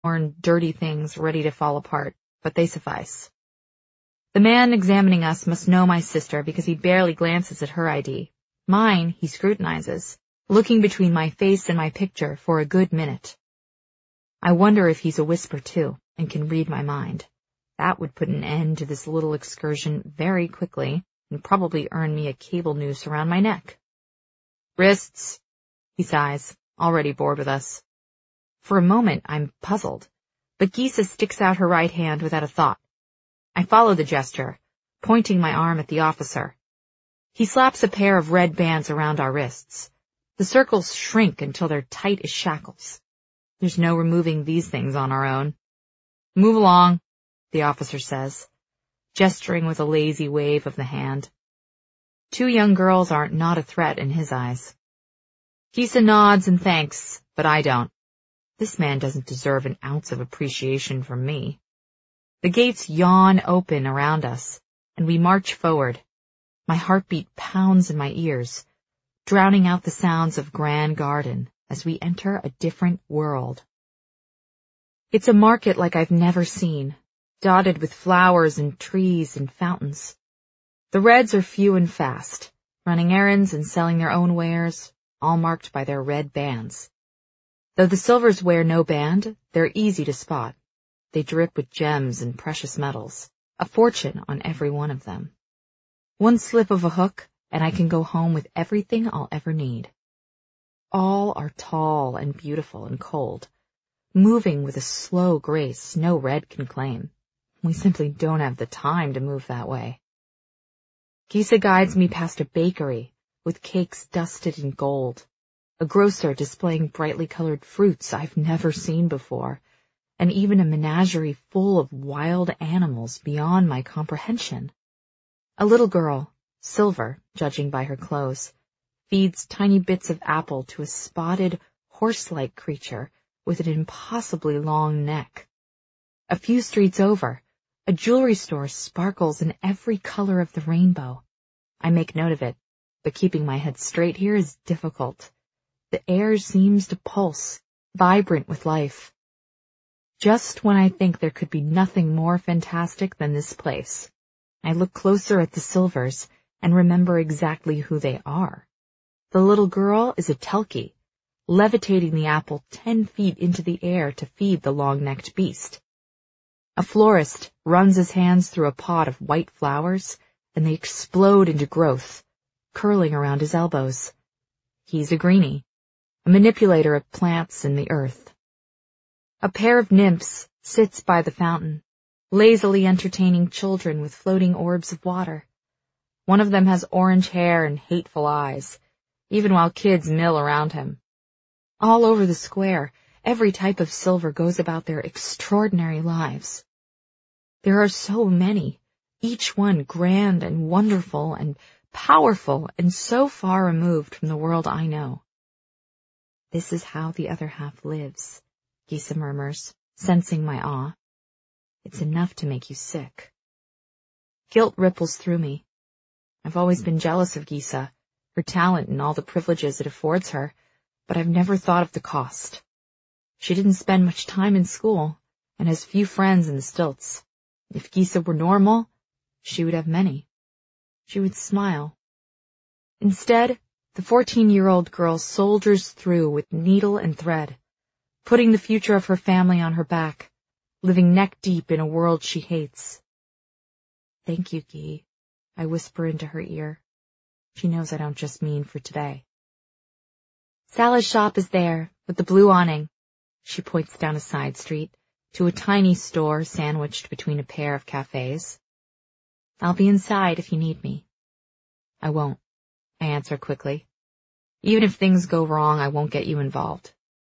worn, dirty things ready to fall apart, but they suffice. The man examining us must know my sister because he barely glances at her ID. Mine he scrutinizes, looking between my face and my picture for a good minute. I wonder if he's a whisper too, and can read my mind. That would put an end to this little excursion very quickly, and probably earn me a cable noose around my neck. Wrists, he sighs, already bored with us. For a moment I'm puzzled, but Gisa sticks out her right hand without a thought. I follow the gesture, pointing my arm at the officer. He slaps a pair of red bands around our wrists. The circles shrink until they're tight as shackles. There's no removing these things on our own. Move along, the officer says, gesturing with a lazy wave of the hand. 2 young girls are not a threat in his eyes. Gisa nods and thanks, but I don't. This man doesn't deserve an ounce of appreciation from me. The gates yawn open around us, and we march forward. My heartbeat pounds in my ears, drowning out the sounds of Grand Garden as we enter a different world. It's a market like I've never seen, dotted with flowers and trees and fountains. The Reds are few and fast, running errands and selling their own wares, all marked by their red bands. Though the Silvers wear no band, they're easy to spot. They drip with gems and precious metals, a fortune on every one of them. One slip of a hook, and I can go home with everything I'll ever need. All are tall and beautiful and cold, moving with a slow grace no Red can claim. We simply don't have the time to move that way. Gisa guides me past a bakery with cakes dusted in gold, a grocer displaying brightly colored fruits I've never seen before, and even a menagerie full of wild animals beyond my comprehension. A little girl, Silver, judging by her clothes, feeds tiny bits of apple to a spotted, horse-like creature with an impossibly long neck. A few streets over, a jewelry store sparkles in every color of the rainbow. I make note of it, but keeping my head straight here is difficult. The air seems to pulse, vibrant with life. Just when I think there could be nothing more fantastic than this place, I look closer at the Silvers and remember exactly who they are. The little girl is a Telki, levitating the apple 10 feet into the air to feed the long-necked beast. A florist runs his hands through a pot of white flowers, and they explode into growth, curling around his elbows. He's a greenie, a manipulator of plants and the earth. A pair of nymphs sits by the fountain, lazily entertaining children with floating orbs of water. One of them has orange hair and hateful eyes, even while kids mill around him. All over the square, every type of Silver goes about their extraordinary lives. There are so many, each one grand and wonderful and powerful and so far removed from the world I know. This is how the other half lives, Gisa murmurs, sensing my awe. It's enough to make you sick. Guilt ripples through me. I've always been jealous of Gisa, her talent and all the privileges it affords her, but I've never thought of the cost. She didn't spend much time in school, and has few friends in the stilts. If Gisa were normal, she would have many. She would smile. Instead, the 14-year-old girl soldiers through with needle and thread, putting the future of her family on her back, living neck-deep in a world she hates. Thank you, Guy, I whisper into her ear. She knows I don't just mean for today. Salah's shop is there, with the blue awning. She points down a side street, to a tiny store sandwiched between a pair of cafes. I'll be inside if you need me. I won't, I answer quickly. Even if things go wrong, I won't get you involved.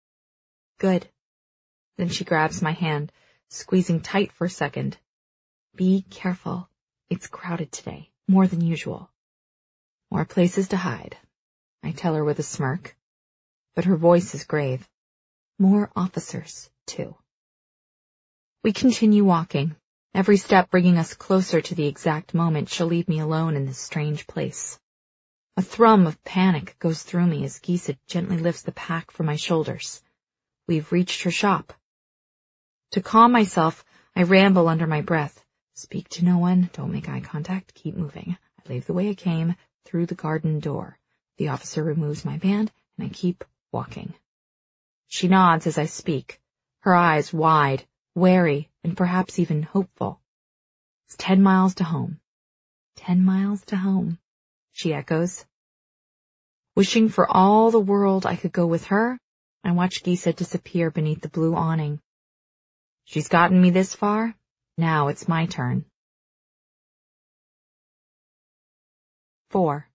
Good. Then she grabs my hand, squeezing tight for a second. Be careful. It's crowded today, more than usual. More places to hide, I tell her with a smirk. But her voice is grave. More officers, too. We continue walking, every step bringing us closer to the exact moment she'll leave me alone in this strange place. A thrum of panic goes through me as Gisa gently lifts the pack from my shoulders. We've reached her shop. To calm myself, I ramble under my breath. Speak to no one, don't make eye contact, keep moving. I leave the way I came, through the garden door. The officer removes my band, and I keep walking. She nods as I speak, her eyes wide, wary, and perhaps even hopeful. It's 10 miles to home. 10 miles to home, she echoes. Wishing for all the world I could go with her, I watch Gisa disappear beneath the blue awning. She's gotten me this far, now it's my turn. 4.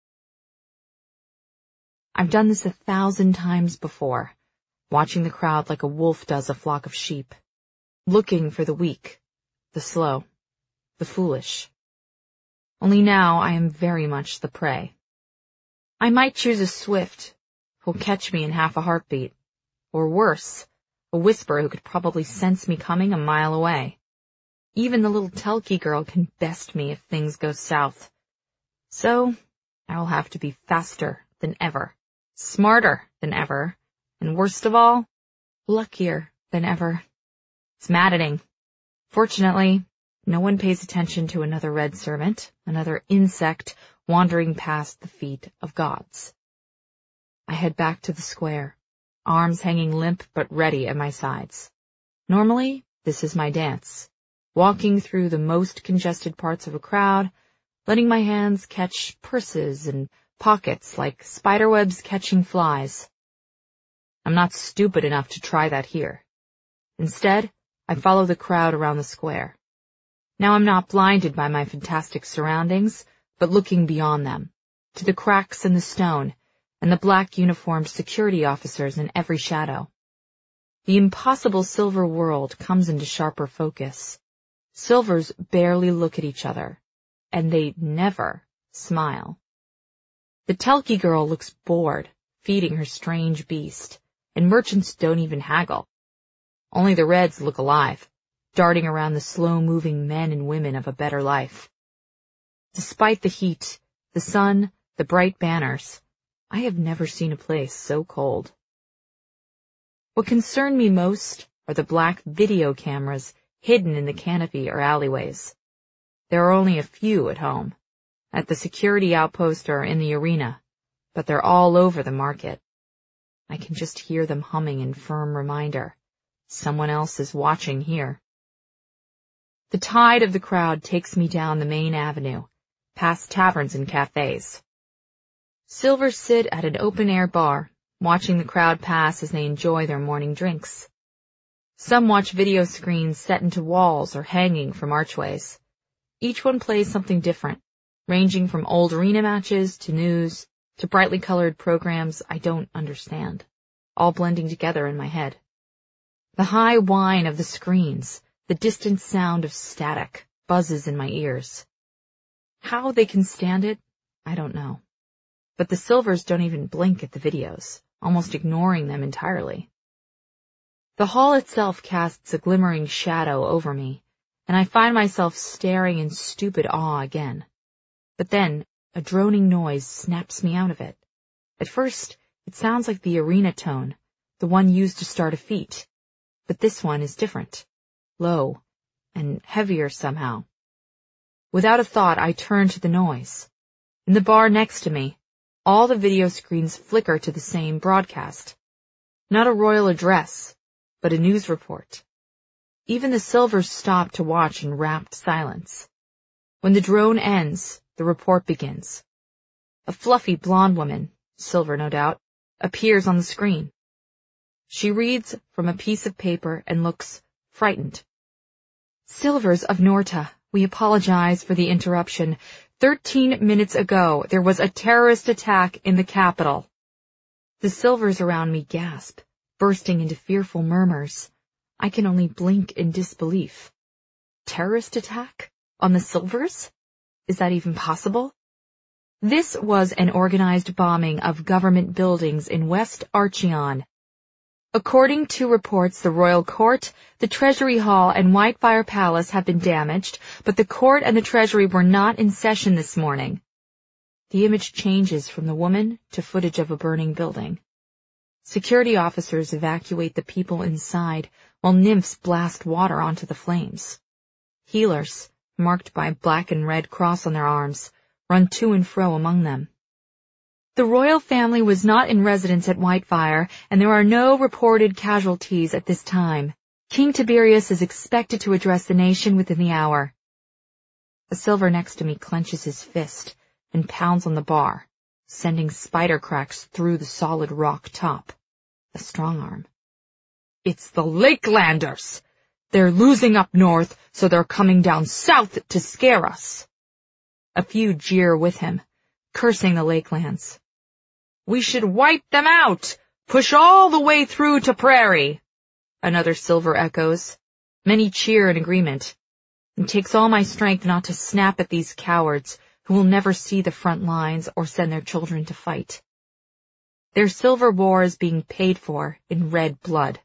I've done this 1,000 times before, watching the crowd like a wolf does a flock of sheep, looking for the weak, the slow, the foolish. Only now I am very much the prey. I might choose a swift, who'll catch me in half a heartbeat, or worse, a whisper who could probably sense me coming a mile away. Even the little Telki girl can best me if things go south. So I'll have to be faster than ever, smarter than ever, and worst of all, luckier than ever. It's maddening. Fortunately, no one pays attention to another red servant, another insect wandering past the feet of gods. I head back to the square, arms hanging limp but ready at my sides. Normally, this is my dance, walking through the most congested parts of a crowd, letting my hands catch purses and pockets like spiderwebs catching flies. I'm not stupid enough to try that here. Instead, I follow the crowd around the square. Now I'm not blinded by my fantastic surroundings, but looking beyond them, to the cracks in the stone and the black uniformed security officers in every shadow. The impossible silver world comes into sharper focus. Silvers barely look at each other, and they never smile. The Telki girl looks bored, feeding her strange beast, and merchants don't even haggle. Only the Reds look alive, darting around the slow-moving men and women of a better life. Despite the heat, the sun, the bright banners, I have never seen a place so cold. What concerned me most are the black video cameras hidden in the canopy or alleyways. There are only a few at home, at the security outpost or in the arena, but they're all over the market. I can just hear them humming in firm reminder. Someone else is watching here. The tide of the crowd takes me down the main avenue, past taverns and cafes. Silvers sit at an open-air bar, watching the crowd pass as they enjoy their morning drinks. Some watch video screens set into walls or hanging from archways. Each one plays something different, ranging from old arena matches to news to brightly colored programs I don't understand, all blending together in my head. The high whine of the screens, the distant sound of static, buzzes in my ears. How they can stand it, I don't know. But the Silvers don't even blink at the videos, almost ignoring them entirely. The hall itself casts a glimmering shadow over me, and I find myself staring in stupid awe again. But then, a droning noise snaps me out of it. At first, it sounds like the arena tone, the one used to start a feat. But this one is different, low, and heavier somehow. Without a thought, I turn to the noise. In the bar next to me, all the video screens flicker to the same broadcast. Not a royal address, but a news report. Even the Silvers stop to watch in rapt silence. When the drone ends, the report begins. A fluffy blonde woman, Silver no doubt, appears on the screen. She reads from a piece of paper and looks frightened. Silvers of Norta, we apologize for the interruption. 13 minutes ago, there was a terrorist attack in the capital. The Silvers around me gasp, bursting into fearful murmurs. I can only blink in disbelief. Terrorist attack? On the Silvers? Is that even possible? This was an organized bombing of government buildings in West Archeon. According to reports, the Royal Court, the Treasury Hall, and Whitefire Palace have been damaged, but the court and the Treasury were not in session this morning. The image changes from the woman to footage of a burning building. Security officers evacuate the people inside, while nymphs blast water onto the flames. Healers, marked by black and red cross on their arms, run to and fro among them. The royal family was not in residence at Whitefire, and there are no reported casualties at this time. King Tiberius is expected to address the nation within the hour. The silver next to me clenches his fist and pounds on the bar, sending spider cracks through the solid rock top. A strong arm. It's the Lakelanders! They're losing up north, so they're coming down south to scare us. A few jeer with him, cursing the Lakelands. We should wipe them out! Push all the way through to Prairie! Another silver echoes. Many cheer in agreement. It takes all my strength not to snap at these cowards who will never see the front lines or send their children to fight. Their silver war is being paid for in red blood.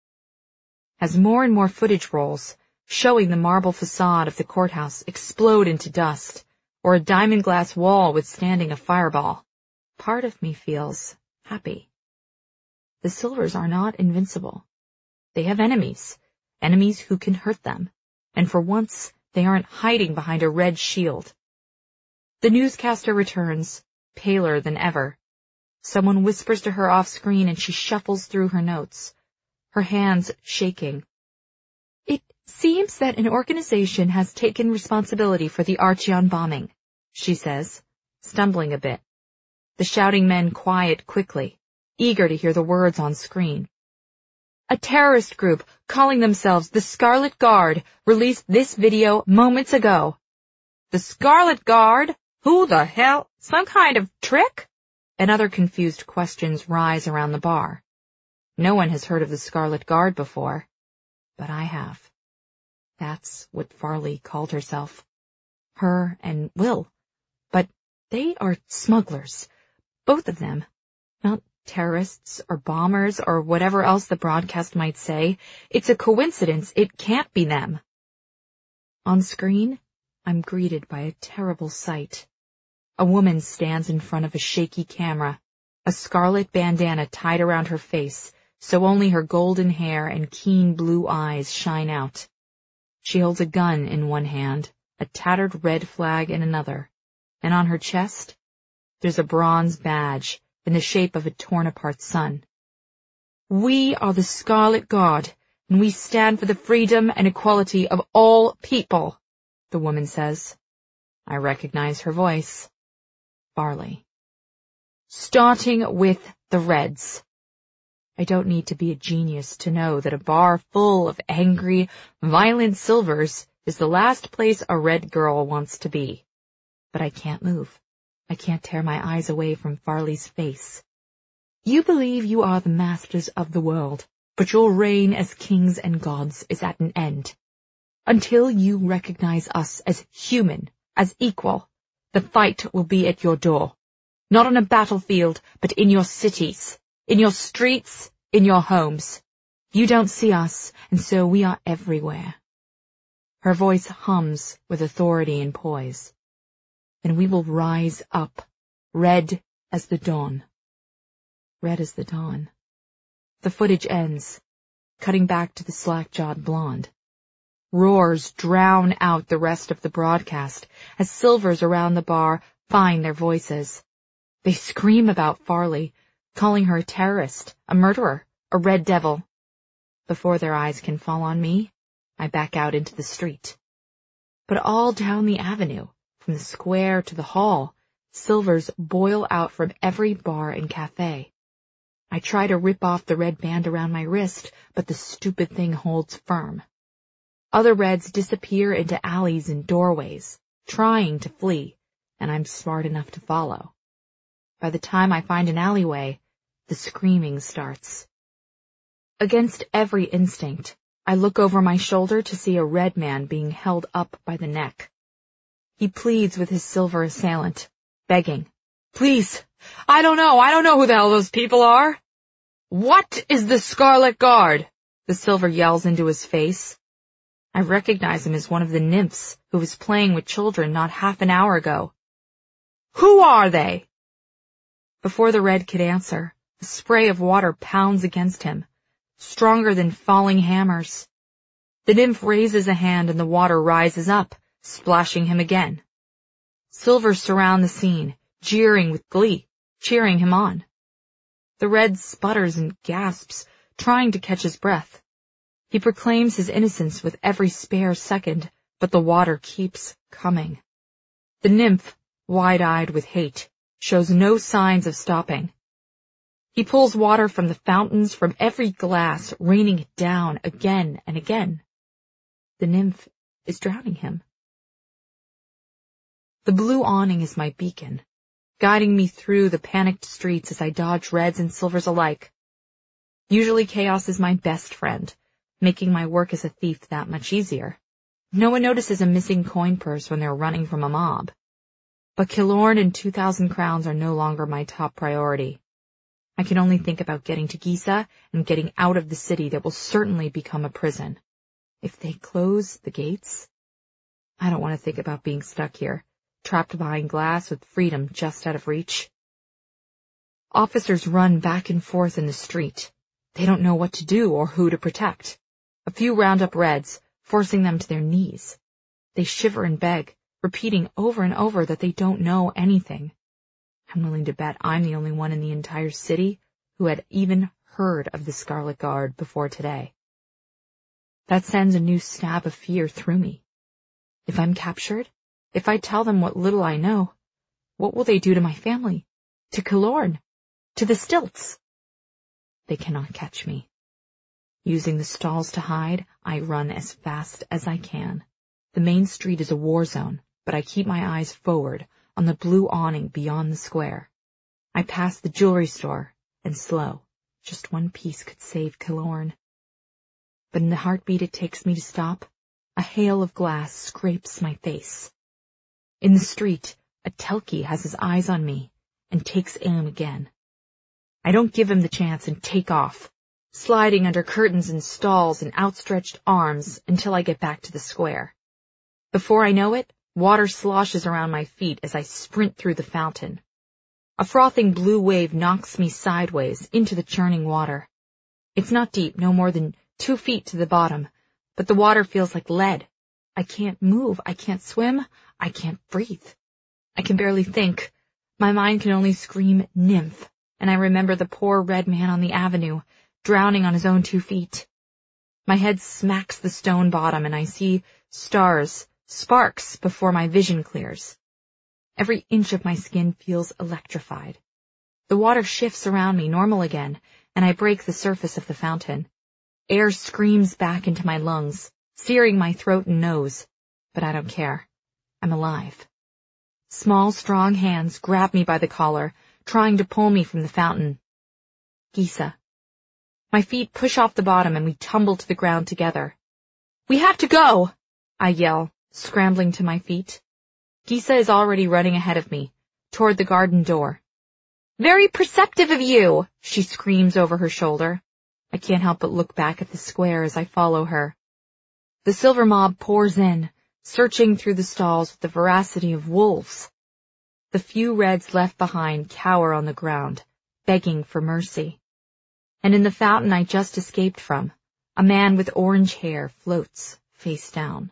As more and more footage rolls, showing the marble facade of the courthouse explode into dust, or a diamond glass wall withstanding a fireball, part of me feels happy. The Silvers are not invincible. They have enemies who can hurt them, and for once they aren't hiding behind a red shield. The newscaster returns, paler than ever. Someone whispers to her off-screen and she shuffles through her notes, her hands shaking. It seems that an organization has taken responsibility for the Archeon bombing, she says, stumbling a bit. The shouting men quiet quickly, eager to hear the words on screen. A terrorist group calling themselves the Scarlet Guard released this video moments ago. The Scarlet Guard? Who the hell? Some kind of trick? And other confused questions rise around the bar. No one has heard of the Scarlet Guard before, but I have. That's what Farley called herself. Her and Will. But they are smugglers. Both of them. Not terrorists or bombers or whatever else the broadcast might say. It's a coincidence. It can't be them. On screen, I'm greeted by a terrible sight. A woman stands in front of a shaky camera, a scarlet bandana tied around her face, so only her golden hair and keen blue eyes shine out. She holds a gun in one hand, a tattered red flag in another, and on her chest, there's a bronze badge in the shape of a torn-apart sun. We are the Scarlet Guard, and we stand for the freedom and equality of all people, the woman says. I recognize her voice. Farley. Starting with the Reds. I don't need to be a genius to know that a bar full of angry, violent Silvers is the last place a red girl wants to be. But I can't move. I can't tear my eyes away from Farley's face. You believe you are the masters of the world, but your reign as kings and gods is at an end. Until you recognize us as human, as equal, the fight will be at your door. Not on a battlefield, but in your cities, in your streets, in your homes. You don't see us, and so we are everywhere. Her voice hums with authority and poise. And we will rise up, red as the dawn. Red as the dawn. The footage ends, cutting back to the slack-jawed blonde. Roars drown out the rest of the broadcast as Silvers around the bar find their voices. They scream about Farley, calling her a terrorist, a murderer, a red devil. Before their eyes can fall on me, I back out into the street. But all down the avenue, from the square to the hall, Silvers boil out from every bar and cafe. I try to rip off the red band around my wrist, but the stupid thing holds firm. Other Reds disappear into alleys and doorways, trying to flee, and I'm smart enough to follow. By the time I find an alleyway, the screaming starts. Against every instinct, I look over my shoulder to see a red man being held up by the neck. He pleads with his silver assailant, begging, "Please, I don't know who the hell those people are." "What is the Scarlet Guard?" the silver yells into his face. I recognize him as one of the nymphs who was playing with children not half an hour ago. "Who are they?" Before the red could answer, a spray of water pounds against him, stronger than falling hammers. The nymph raises a hand and the water rises up, splashing him again. Silvers surround the scene, jeering with glee, cheering him on. The red sputters and gasps, trying to catch his breath. He proclaims his innocence with every spare second, but the water keeps coming. The nymph, wide-eyed with hate, shows no signs of stopping. He pulls water from the fountains, from every glass, raining it down again and again. The nymph is drowning him. The blue awning is my beacon, guiding me through the panicked streets as I dodge reds and silvers alike. Usually chaos is my best friend, making my work as a thief that much easier. No one notices a missing coin purse when they're running from a mob. But Killorn and 2,000 crowns are no longer my top priority. I can only think about getting to Giza and getting out of the city that will certainly become a prison. If they close the gates, I don't want to think about being stuck here, trapped behind glass with freedom just out of reach. Officers run back and forth in the street. They don't know what to do or who to protect. A few round up reds, forcing them to their knees. They shiver and beg, repeating over and over that they don't know anything. I'm willing to bet I'm the only one in the entire city who had even heard of the Scarlet Guard before today. That sends a new stab of fear through me. If I'm captured, if I tell them what little I know, what will they do to my family, to Killorn, to the stilts? They cannot catch me. Using the stalls to hide, I run as fast as I can. The main street is a war zone, but I keep my eyes forward on the blue awning beyond the square. I pass the jewelry store, and slow, just one piece could save Killorn. But in the heartbeat it takes me to stop, a hail of glass scrapes my face. In the street, a Telki has his eyes on me and takes aim again. I don't give him the chance and take off, sliding under curtains and stalls and outstretched arms until I get back to the square. Before I know it, water sloshes around my feet as I sprint through the fountain. A frothing blue wave knocks me sideways into the churning water. It's not deep, no more than 2 feet to the bottom, but the water feels like lead. I can't move, I can't swim, I can't breathe. I can barely think. My mind can only scream nymph, and I remember the poor red man on the avenue, drowning on his own 2 feet. My head smacks the stone bottom and I see stars, sparks before my vision clears. Every inch of my skin feels electrified. The water shifts around me, normal again, and I break the surface of the fountain. Air screams back into my lungs, searing my throat and nose, but I don't care. I'm alive. Small, strong hands grab me by the collar, trying to pull me from the fountain. Giza. My feet push off the bottom and we tumble to the ground together. We have to go, I yell, scrambling to my feet. Giza is already running ahead of me, toward the garden door. Very perceptive of you, she screams over her shoulder. I can't help but look back at the square as I follow her. The silver mob pours in, searching through the stalls with the voracity of wolves. The few reds left behind cower on the ground, begging for mercy. And in the fountain I just escaped from, a man with orange hair floats face down.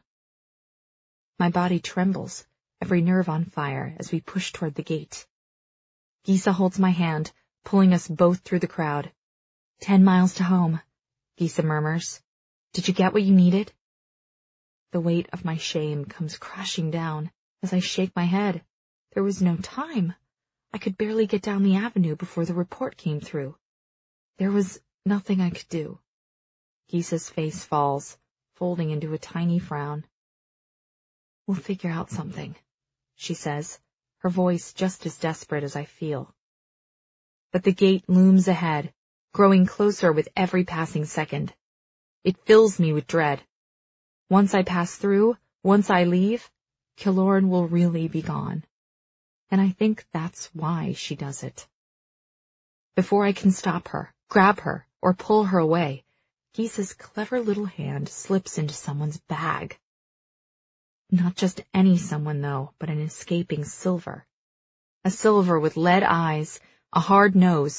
My body trembles, every nerve on fire, as we push toward the gate. Giza holds my hand, pulling us both through the crowd. 10 miles to home, Giza murmurs. Did you get what you needed? The weight of my shame comes crashing down as I shake my head. There was no time. I could barely get down the avenue before the report came through. There was nothing I could do. Giza's face falls, folding into a tiny frown. We'll figure out something, she says, her voice just as desperate as I feel. But the gate looms ahead, growing closer with every passing second. It fills me with dread. Once I pass through, once I leave, Killorn will really be gone. And I think that's why she does it. Before I can stop her, grab her, or pull her away, Giza's clever little hand slips into someone's bag. Not just any someone, though, but an escaping silver. A silver with lead eyes, a hard nose,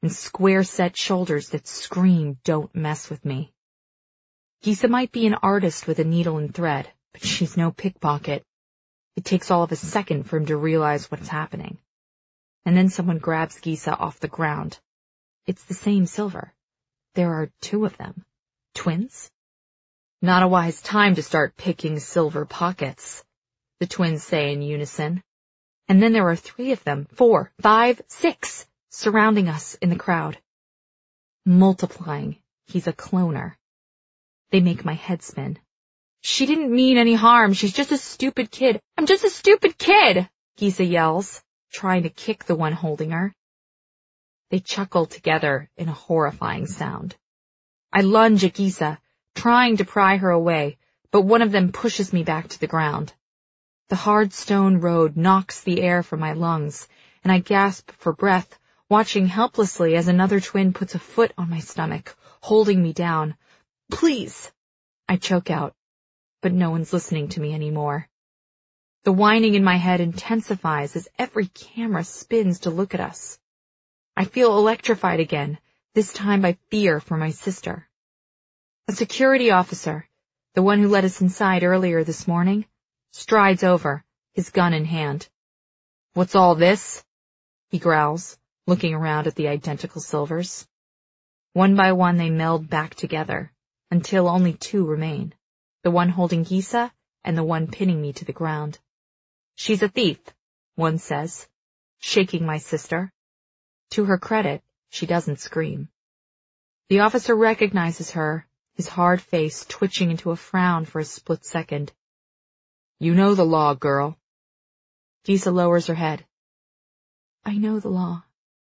and square-set shoulders that scream, "Don't mess with me." Gisa might be an artist with a needle and thread, but she's no pickpocket. It takes all of a second for him to realize what's happening. And then someone grabs Gisa off the ground. It's the same Silver. There are two of them. Twins? Not a wise time to start picking Silver pockets, the twins say in unison. And then there are 3 of them, 4, 5, 6, surrounding us in the crowd. Multiplying. He's a cloner. They make my head spin. "She didn't mean any harm. She's just a stupid kid. I'm just a stupid kid," Gisa yells, trying to kick the one holding her. They chuckle together in a horrifying sound. I lunge at Gisa, trying to pry her away, but one of them pushes me back to the ground. The hard stone road knocks the air from my lungs, and I gasp for breath, watching helplessly as another twin puts a foot on my stomach, holding me down. "Please," I choke out, but no one's listening to me anymore. The whining in my head intensifies as every camera spins to look at us. I feel electrified again, this time by fear for my sister. A security officer, the one who let us inside earlier this morning, strides over, his gun in hand. "What's all this?" he growls, looking around at the identical Silvers. One by one they meld back together, until only 2 remain, the one holding Gisa and the one pinning me to the ground. "She's a thief," one says, shaking my sister. To her credit, she doesn't scream. The officer recognizes her, his hard face twitching into a frown for a split second. "You know the law, girl." Gisa lowers her head. "I know the law."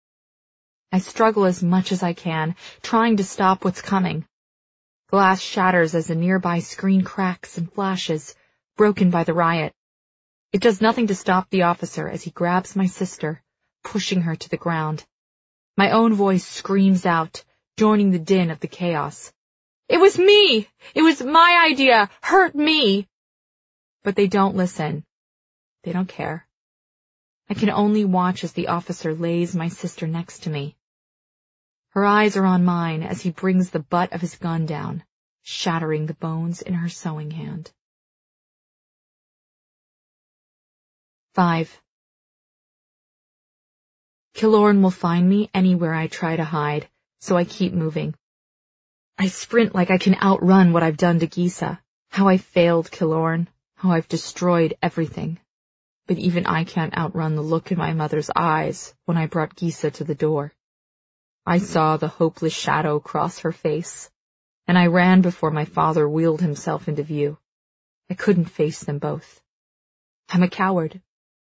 I struggle as much as I can, trying to stop what's coming. Glass shatters as a nearby screen cracks and flashes, broken by the riot. It does nothing to stop the officer as he grabs my sister, pushing her to the ground. My own voice screams out, joining the din of the chaos. "It was me! It was my idea! Hurt me!" But they don't listen. They don't care. I can only watch as the officer lays my sister next to me. Her eyes are on mine as he brings the butt of his gun down, shattering the bones in her sewing hand. 5. Killorn will find me anywhere I try to hide, so I keep moving. I sprint like I can outrun what I've done to Gisa, how I failed Killorn, how I've destroyed everything. But even I can't outrun the look in my mother's eyes when I brought Gisa to the door. I saw the hopeless shadow cross her face, and I ran before my father wheeled himself into view. I couldn't face them both. I'm a coward.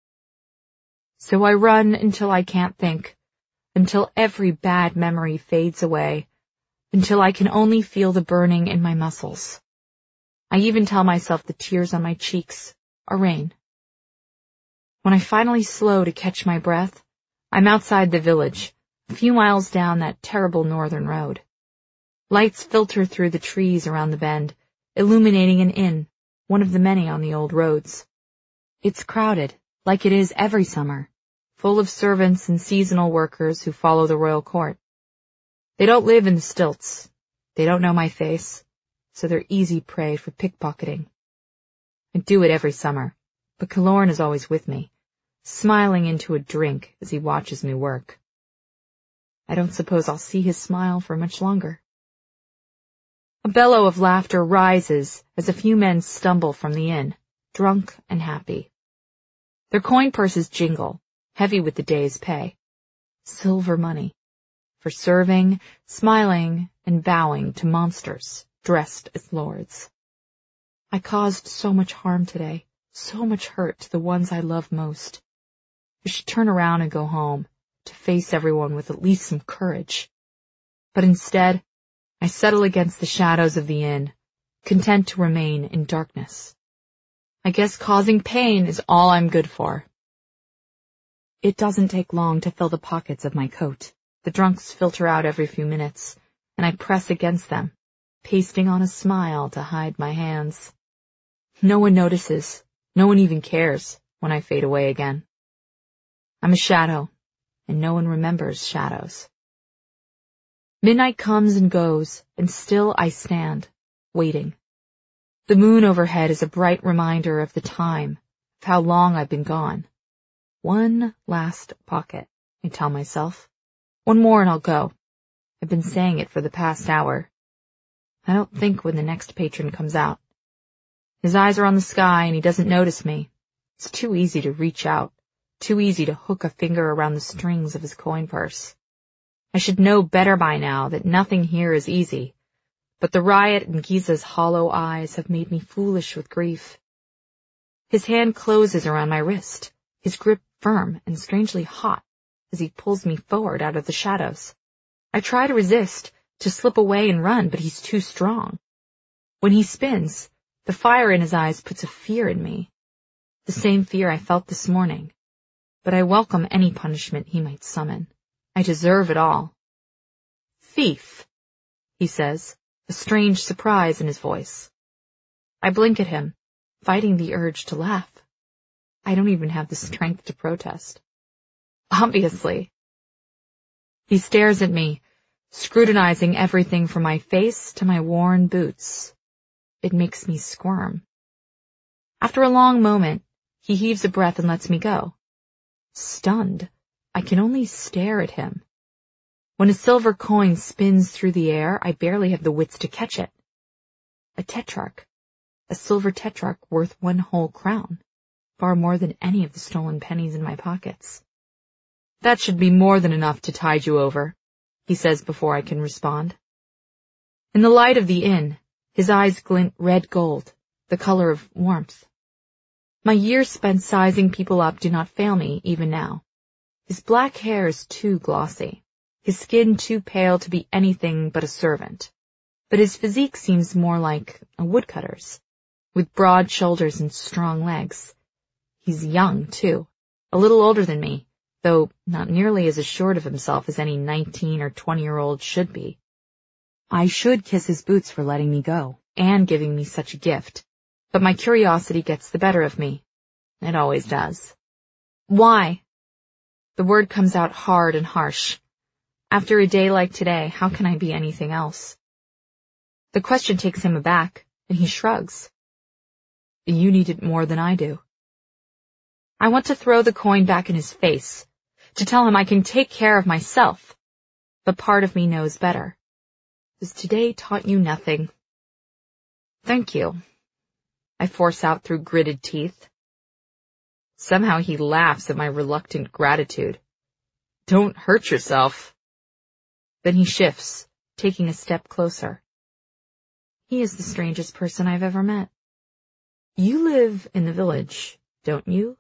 So I run until I can't think, until every bad memory fades away, until I can only feel the burning in my muscles. I even tell myself the tears on my cheeks are rain. When I finally slow to catch my breath, I'm outside the village, a few miles down that terrible northern road. Lights filter through the trees around the bend, illuminating an inn, one of the many on the old roads. It's crowded, like it is every summer, full of servants and seasonal workers who follow the royal court. They don't live in the stilts. They don't know my face, so they're easy prey for pickpocketing. I do it every summer, but Killorn is always with me, smiling into a drink as he watches me work. I don't suppose I'll see his smile for much longer. A bellow of laughter rises as a few men stumble from the inn, drunk and happy. Their coin purses jingle, heavy with the day's pay. Silver money. For serving, smiling, and bowing to monsters dressed as lords. I caused so much harm today, so much hurt to the ones I love most. I should turn around and go home, to face everyone with at least some courage. But instead, I settle against the shadows of the inn, content to remain in darkness. I guess causing pain is all I'm good for. It doesn't take long to fill the pockets of my coat. The drunks filter out every few minutes, and I press against them, pasting on a smile to hide my hands. No one notices, no one even cares when I fade away again. I'm a shadow, and no one remembers shadows. Midnight comes and goes, and still I stand, waiting. The moon overhead is a bright reminder of the time, of how long I've been gone. One last pocket, I tell myself. One more and I'll go. I've been saying it for the past hour. I don't think when the next patron comes out. His eyes are on the sky and he doesn't notice me. It's too easy to reach out, too easy to hook a finger around the strings of his coin purse. I should know better by now that nothing here is easy, but the riot in Giza's hollow eyes have made me foolish with grief. His hand closes around my wrist, his grip firm and strangely hot as he pulls me forward out of the shadows. I try to resist, to slip away and run, but he's too strong. When he spins, the fire in his eyes puts a fear in me, the same fear I felt this morning, but I welcome any punishment he might summon. I deserve it all. Thief, he says, a strange surprise in his voice. I blink at him, fighting the urge to laugh. I don't even have the strength to protest. Obviously. He stares at me, scrutinizing everything from my face to my worn boots. It makes me squirm. After a long moment, he heaves a breath and lets me go. Stunned, I can only stare at him. When a silver coin spins through the air, I barely have the wits to catch it. A tetrarch. A silver tetrarch worth 1 whole crown, far more than any of the stolen pennies in my pockets. That should be more than enough to tide you over, he says before I can respond. In the light of the inn, his eyes glint red gold, the color of warmth. My years spent sizing people up do not fail me even now. His black hair is too glossy, his skin too pale to be anything but a servant, but his physique seems more like a woodcutter's, with broad shoulders and strong legs. He's young, too, a little older than me, though not nearly as assured of himself as any 19 or 20-year-old should be. I should kiss his boots for letting me go, and giving me such a gift, but my curiosity gets the better of me. It always does. Why? The word comes out hard and harsh. After a day like today, how can I be anything else? The question takes him aback, and he shrugs. You need it more than I do. I want to throw the coin back in his face, to tell him I can take care of myself, but part of me knows better. Has today taught you nothing? Thank you, I force out through gritted teeth. Somehow he laughs at my reluctant gratitude. Don't hurt yourself. Then he shifts, taking a step closer. He is the strangest person I've ever met. You live in the village, don't you?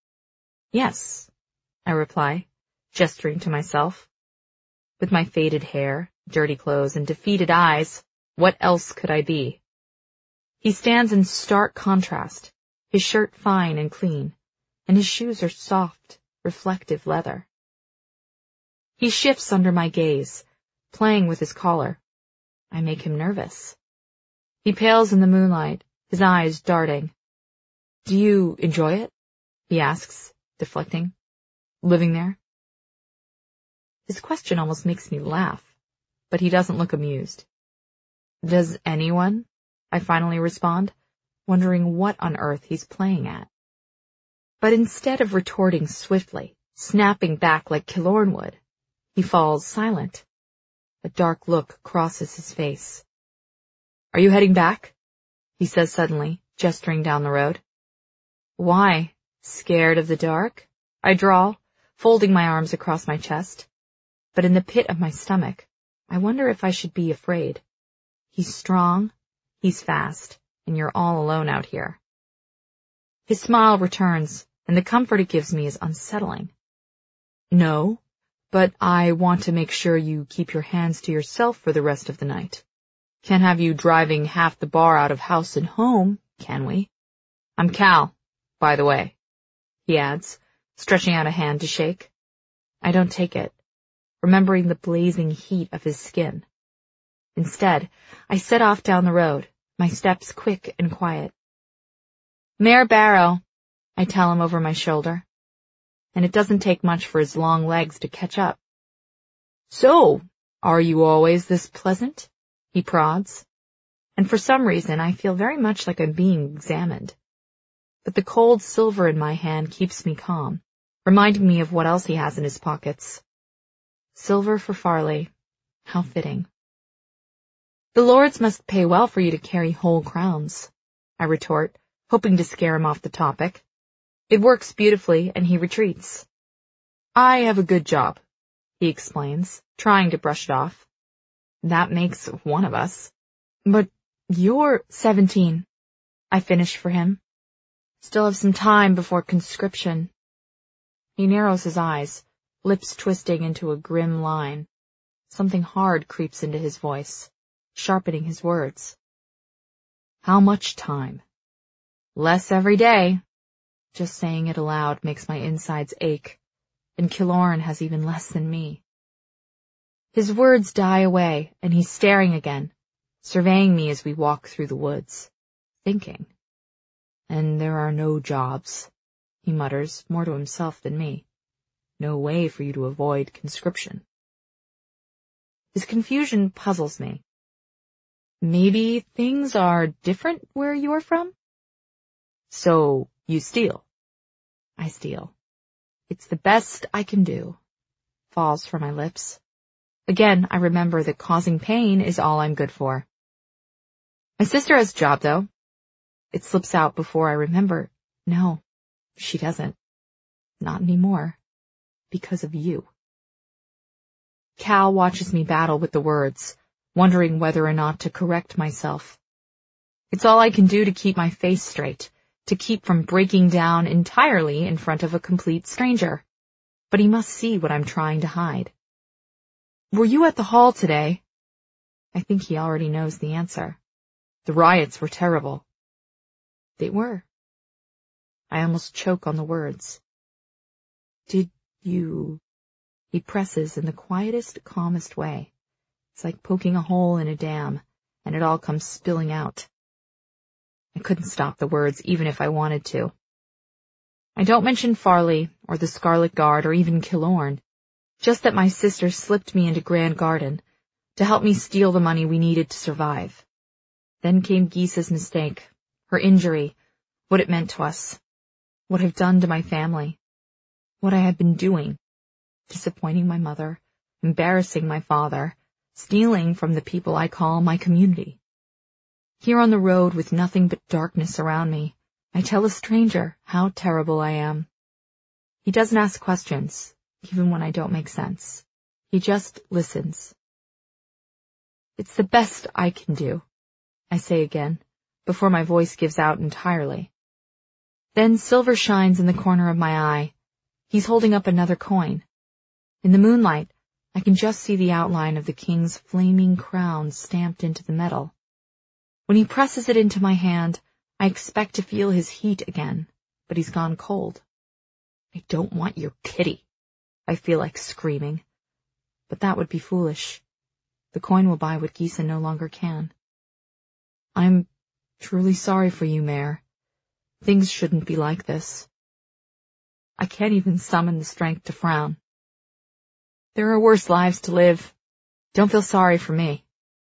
Yes, I reply, gesturing to myself. With my faded hair, dirty clothes, and defeated eyes, what else could I be? He stands in stark contrast, his shirt fine and clean, and his shoes are soft, reflective leather. He shifts under my gaze, playing with his collar. I make him nervous. He pales in the moonlight, his eyes darting. Do you enjoy it? He asks, deflecting. Living there? His question almost makes me laugh, but he doesn't look amused. Does anyone? I finally respond, wondering what on earth he's playing at. But instead of retorting swiftly, snapping back like Killorn would, he falls silent. A dark look crosses his face. Are you heading back? He says suddenly, gesturing down the road. Why? Scared of the dark? I drawl, folding my arms across my chest. But in the pit of my stomach, I wonder if I should be afraid. He's strong, he's fast, and you're all alone out here. His smile returns, and the comfort it gives me is unsettling. No, but I want to make sure you keep your hands to yourself for the rest of the night. Can't have you driving half the bar out of house and home, can we? I'm Cal, by the way, he adds, stretching out a hand to shake. I don't take it, remembering the blazing heat of his skin. Instead, I set off down the road, my steps quick and quiet. Mayor Barrow, I tell him over my shoulder, and it doesn't take much for his long legs to catch up. So, Are you always this pleasant? He prods. And for some reason I feel very much like I'm being examined. But the cold silver in my hand keeps me calm, reminding me of what else he has in his pockets. Silver for Farley. How fitting. The lords must pay well for you to carry whole crowns, I retort, hoping to scare him off the topic. It works beautifully, and he retreats. I have a good job, he explains, trying to brush it off. That makes one of us. But you're 17. I finish for him. Still have some time before conscription. He narrows his eyes, lips twisting into a grim line. Something hard creeps into his voice, sharpening his words. How much time? Less every day. Just saying it aloud makes my insides ache, and Killorn has even less than me. His words die away, and he's staring again, surveying me as we walk through the woods, thinking. And there are no jobs, he mutters, more to himself than me. No way for you to avoid conscription. His confusion puzzles me. Maybe things are different where you're from? So, you steal. I steal. It's the best I can do. Falls from my lips. Again, I remember that causing pain is all I'm good for. My sister has a job, though. It slips out before I remember. No, she doesn't. Not anymore. Because of you. Cal watches me battle with the words, wondering whether or not to correct myself. It's all I can do to keep my face straight, to keep from breaking down entirely in front of a complete stranger. But he must see what I'm trying to hide. Were you at the hall today? I think he already knows the answer. The riots were terrible. They were. I almost choke on the words. Did you... He presses in the quietest, calmest way. It's like poking a hole in a dam, and it all comes spilling out. I couldn't stop the words, even if I wanted to. I don't mention Farley, or the Scarlet Guard, or even Killorn, just that my sister slipped me into Grand Garden to help me steal the money we needed to survive. Then came Gisa's mistake, her injury, what it meant to us, what I've done to my family, what I have been doing, disappointing my mother, embarrassing my father, stealing from the people I call my community. Here on the road with nothing but darkness around me, I tell a stranger how terrible I am. He doesn't ask questions, even when I don't make sense. He just listens. It's the best I can do, I say again, before my voice gives out entirely. Then silver shines in the corner of my eye. He's holding up another coin. In the moonlight, I can just see the outline of the king's flaming crown stamped into the metal. When he presses it into my hand, I expect to feel his heat again, but he's gone cold. I don't want your pity, I feel like screaming. But that would be foolish. The coin will buy what Gisa no longer can. I'm truly sorry for you, Mayor. Things shouldn't be like this. I can't even summon the strength to frown. There are worse lives to live. Don't feel sorry for me.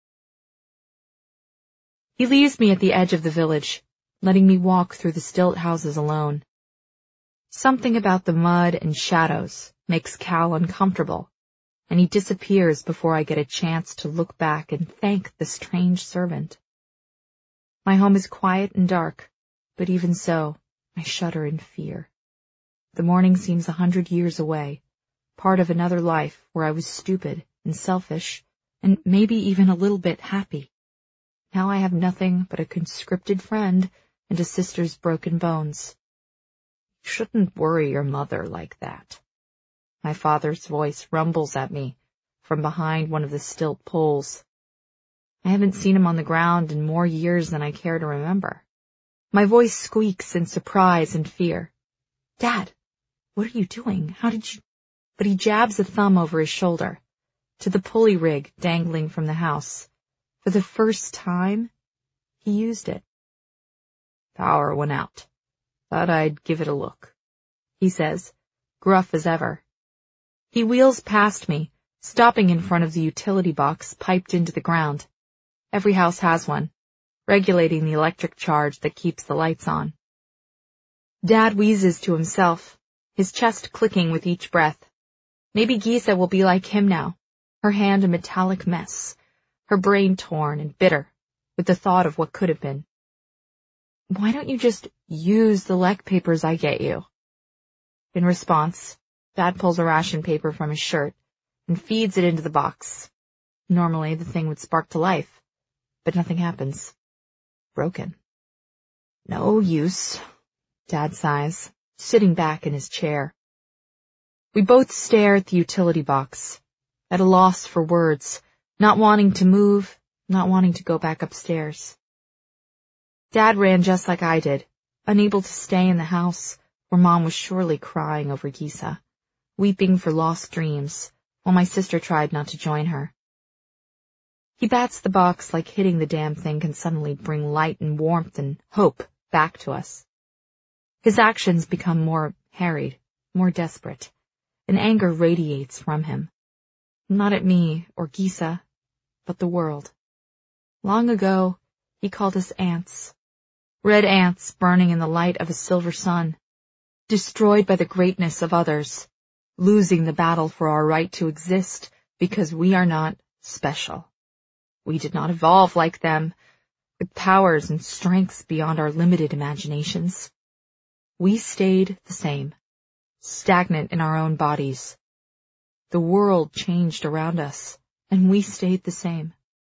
He leaves me at the edge of the village, letting me walk through the stilt houses alone. Something about the mud and shadows makes Cal uncomfortable, and he disappears before I get a chance to look back and thank the strange servant. My home is quiet and dark, but even so, I shudder in fear. The morning seems 100 years away, part of another life where I was stupid and selfish, and maybe even a little bit happy. Now I have nothing but a conscripted friend and a sister's broken bones. You shouldn't worry your mother like that. My father's voice rumbles at me from behind one of the stilt poles. I haven't seen him on the ground in more years than I care to remember. My voice squeaks in surprise and fear. Dad, what are you doing? How did you... But he jabs a thumb over his shoulder, to the pulley rig dangling from the house. For the first time, he used it. Power went out. Thought I'd give it a look, he says, gruff as ever. He wheels past me, stopping in front of the utility box piped into the ground. Every house has one, regulating the electric charge that keeps the lights on. Dad wheezes to himself, his chest clicking with each breath. Maybe Gisa will be like him now, her hand a metallic mess, her brain torn and bitter with the thought of what could have been. Why don't you just use the lec papers I get you? In response, Dad pulls a ration paper from his shirt and feeds it into the box. Normally, the thing would spark to life, but nothing happens. Broken. No use, Dad sighs, sitting back in his chair. We both stare at the utility box, at a loss for words, not wanting to move, not wanting to go back upstairs. Dad ran just like I did, unable to stay in the house where Mom was surely crying over Gisa, weeping for lost dreams, while my sister tried not to join her. He bats the box like hitting the damn thing can suddenly bring light and warmth and hope back to us. His actions become more harried, more desperate, and anger radiates from him. Not at me or Gisa, but the world. Long ago, he called us ants. Red ants burning in the light of a silver sun, destroyed by the greatness of others, losing the battle for our right to exist because we are not special. We did not evolve like them, with powers and strengths beyond our limited imaginations. We stayed the same, stagnant in our own bodies. The world changed around us, and we stayed the same.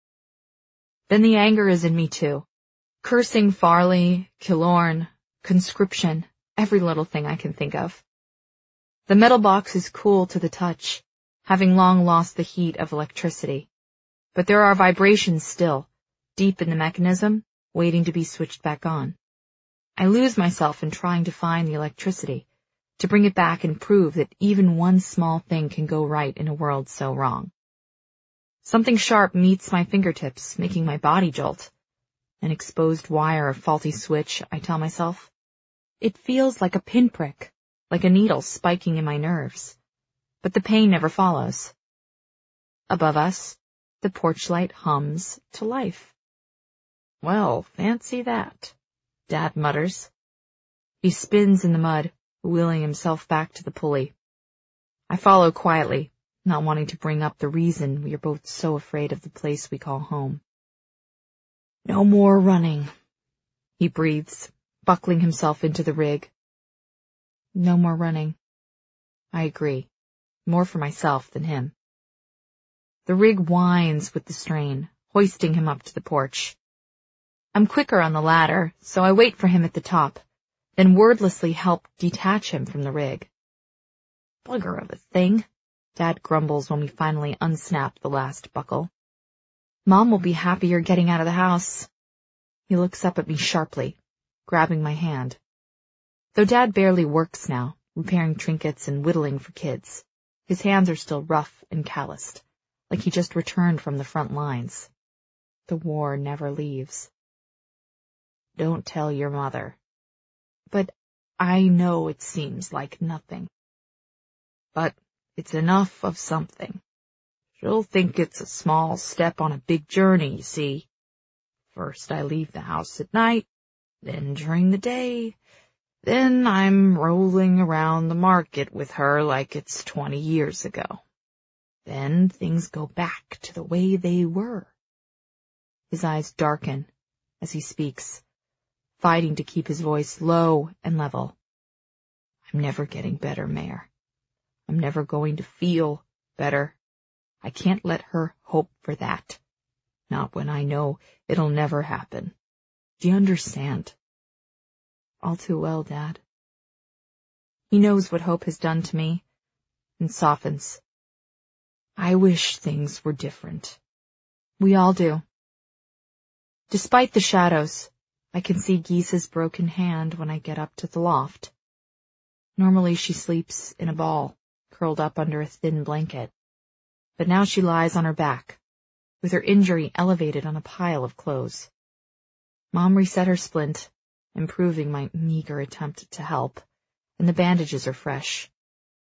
Then the anger is in me too, cursing Farley, Killorn, conscription, every little thing I can think of. The metal box is cool to the touch, having long lost the heat of electricity. But there are vibrations still, deep in the mechanism, waiting to be switched back on. I lose myself in trying to find the electricity, to bring it back and prove that even one small thing can go right in a world so wrong. Something sharp meets my fingertips, making my body jolt. An exposed wire, a faulty switch, I tell myself. It feels like a pinprick, like a needle spiking in my nerves. But the pain never follows. Above us, the porch light hums to life. Well, fancy that, Dad mutters. He spins in the mud, wheeling himself back to the pulley. I follow quietly, not wanting to bring up the reason we are both so afraid of the place we call home. No more running, he breathes, buckling himself into the rig. No more running. I agree, more for myself than him. The rig whines with the strain, hoisting him up to the porch. I'm quicker on the ladder, so I wait for him at the top, then wordlessly help detach him from the rig. Bugger of a thing, Dad grumbles when we finally unsnap the last buckle. Mom will be happier getting out of the house. He looks up at me sharply, grabbing my hand. Though Dad barely works now, repairing trinkets and whittling for kids, his hands are still rough and calloused, like he just returned from the front lines. The war never leaves. Don't tell your mother. But I know it seems like nothing. But it's enough of something. She'll think it's a small step on a big journey, you see. First I leave the house at night, then during the day, then I'm rolling around the market with her like it's 20 years ago. Then things go back to the way they were. His eyes darken as he speaks, fighting to keep his voice low and level. I'm never getting better, Mayor. I'm never going to feel better. I can't let her hope for that. Not when I know it'll never happen. Do you understand? All too well, Dad. He knows what hope has done to me, and softens. I wish things were different. We all do. Despite the shadows, I can see Gisa's broken hand when I get up to the loft. Normally she sleeps in a ball, curled up under a thin blanket. But now she lies on her back, with her injury elevated on a pile of clothes. Mom reset her splint, improving my meager attempt to help, and the bandages are fresh.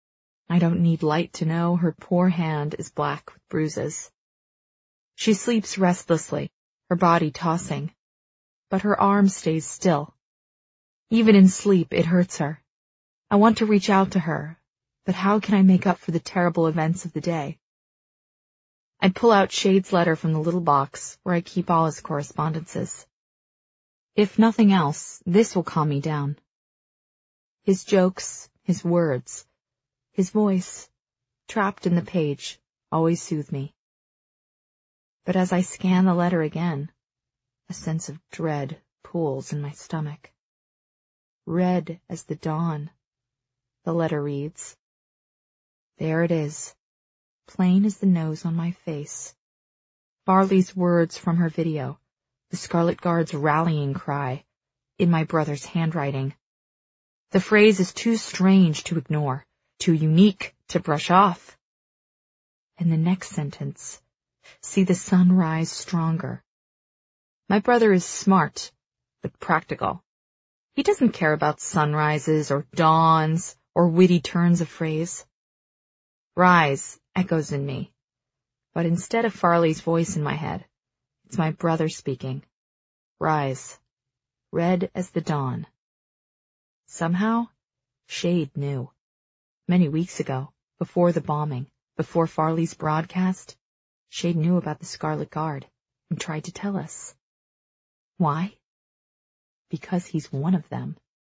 I don't need light to know her poor hand is black with bruises. She sleeps restlessly, her body tossing, but her arm stays still. Even in sleep, it hurts her. I want to reach out to her, but how can I make up for the terrible events of the day? I pull out Shade's letter from the little box where I keep all his correspondences. If nothing else, this will calm me down. His jokes, his words, his voice, trapped in the page, always soothe me. But as I scan the letter again, a sense of dread pools in my stomach. Red as the dawn, the letter reads. There it is, plain as the nose on my face. Farley's words from her video, the Scarlet Guard's rallying cry, in my brother's handwriting. The phrase is too strange to ignore, too unique to brush off. And the next sentence, see the sun rise stronger. My brother is smart, but practical. He doesn't care about sunrises or dawns or witty turns of phrase. Rise echoes in me, but instead of Farley's voice in my head, it's my brother speaking. Rise, red as the dawn. Somehow, Shade knew. Many weeks ago, before the bombing, before Farley's broadcast, Shade knew about the Scarlet Guard and tried to tell us. Why? Because he's one of them.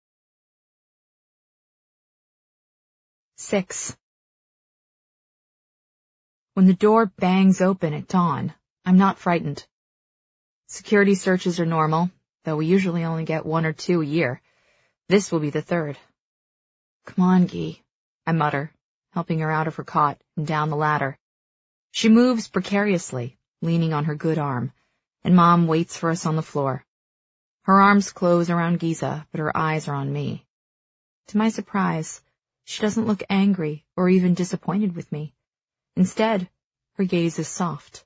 6. When the door bangs open at dawn, I'm not frightened. Security searches are normal, though we usually only get 1 or 2 a year. This will be the 3rd. Come on, Guy, I mutter, helping her out of her cot and down the ladder. She moves precariously, leaning on her good arm, and Mom waits for us on the floor. Her arms close around Giza, but her eyes are on me. To my surprise, she doesn't look angry or even disappointed with me. Instead, her gaze is soft.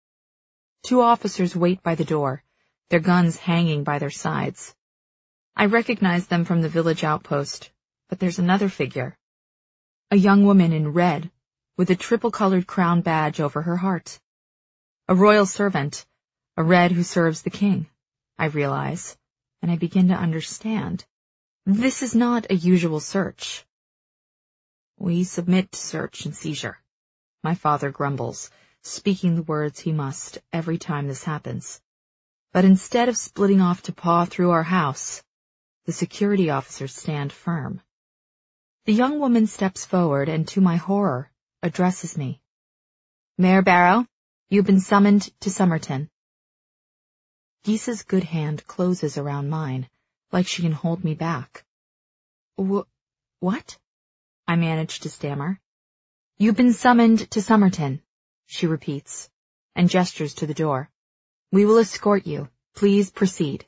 2 officers wait by the door, their guns hanging by their sides. I recognize them from the village outpost, but there's another figure. A young woman in red, with a triple-colored crown badge over her heart. A royal servant, a red who serves the king, I realize, and I begin to understand. This is not a usual search. We submit to search and seizure, my father grumbles, speaking the words he must every time this happens. But instead of splitting off to paw through our house, the security officers stand firm. The young woman steps forward and, to my horror, addresses me. Mayor Barrow, you've been summoned to Somerton. Gisa's good hand closes around mine, like she can hold me back. What? I manage to stammer. You've been summoned to Somerton, she repeats, and gestures to the door. We will escort you. Please proceed.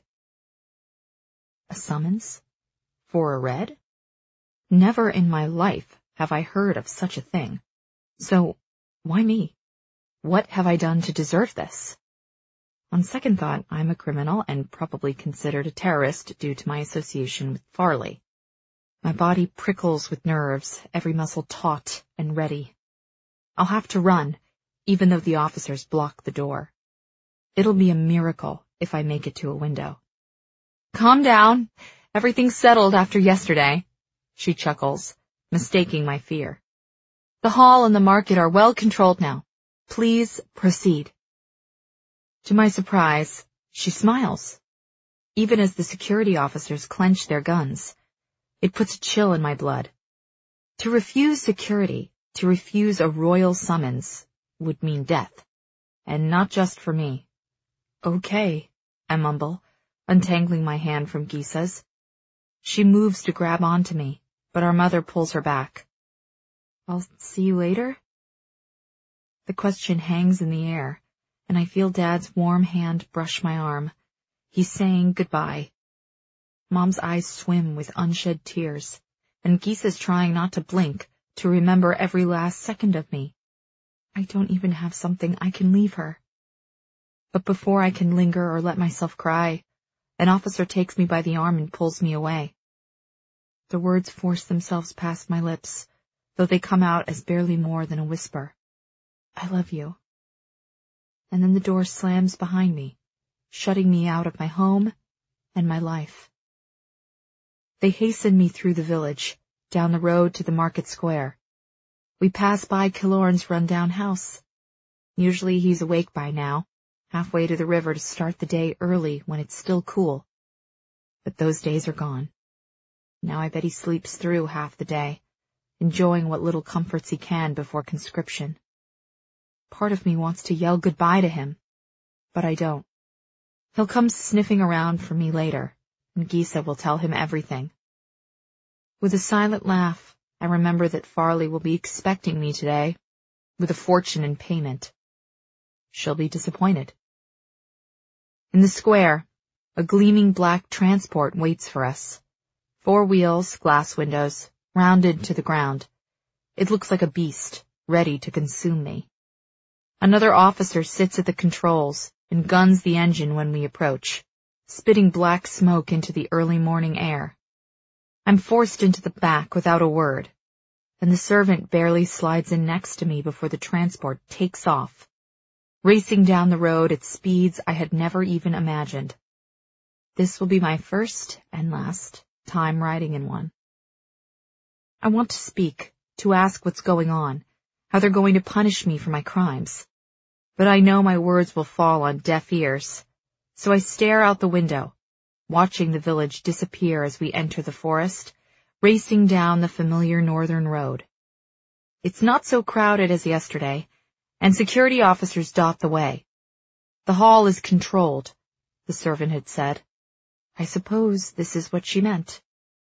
A summons? For a red? Never in my life have I heard of such a thing. So, why me? What have I done to deserve this? On second thought, I'm a criminal and probably considered a terrorist due to my association with Farley. My body prickles with nerves, every muscle taut and ready. I'll have to run, even though the officers block the door. It'll be a miracle if I make it to a window. Calm down. Everything's settled after yesterday, she chuckles, mistaking my fear. The hall and the market are well controlled now. Please proceed. To my surprise, she smiles. Even as the security officers clench their guns, it puts a chill in my blood. To refuse security, to refuse a royal summons, would mean death. And not just for me. Okay, I mumble, untangling my hand from Gisa's. She moves to grab onto me, but our mother pulls her back. I'll see you later? The question hangs in the air, and I feel Dad's warm hand brush my arm. He's saying goodbye. Mom's eyes swim with unshed tears, and Gisa's trying not to blink, to remember every last second of me. I don't even have something I can leave her. But before I can linger or let myself cry, an officer takes me by the arm and pulls me away. The words force themselves past my lips, though they come out as barely more than a whisper. I love you. And then the door slams behind me, shutting me out of my home and my life. They hasten me through the village, down the road to the market square. We pass by Killorn's rundown house. Usually he's awake by now, halfway to the river to start the day early when it's still cool. But those days are gone. Now I bet he sleeps through half the day, enjoying what little comforts he can before conscription. Part of me wants to yell goodbye to him, but I don't. He'll come sniffing around for me later, and Gisa will tell him everything. With a silent laugh, I remember that Farley will be expecting me today, with a fortune in payment. She'll be disappointed. In the square, a gleaming black transport waits for us. 4 wheels, glass windows, rounded to the ground. It looks like a beast, ready to consume me. Another officer sits at the controls and guns the engine when we approach, spitting black smoke into the early morning air. I'm forced into the back without a word, and the servant barely slides in next to me before the transport takes off, racing down the road at speeds I had never even imagined. This will be my first and last time riding in one. I want to speak, to ask what's going on, how they're going to punish me for my crimes. But I know my words will fall on deaf ears, so I stare out the window, watching the village disappear as we enter the forest, racing down the familiar northern road. It's not so crowded as yesterday, and security officers dot the way. The hall is controlled, the servant had said. I suppose this is what she meant.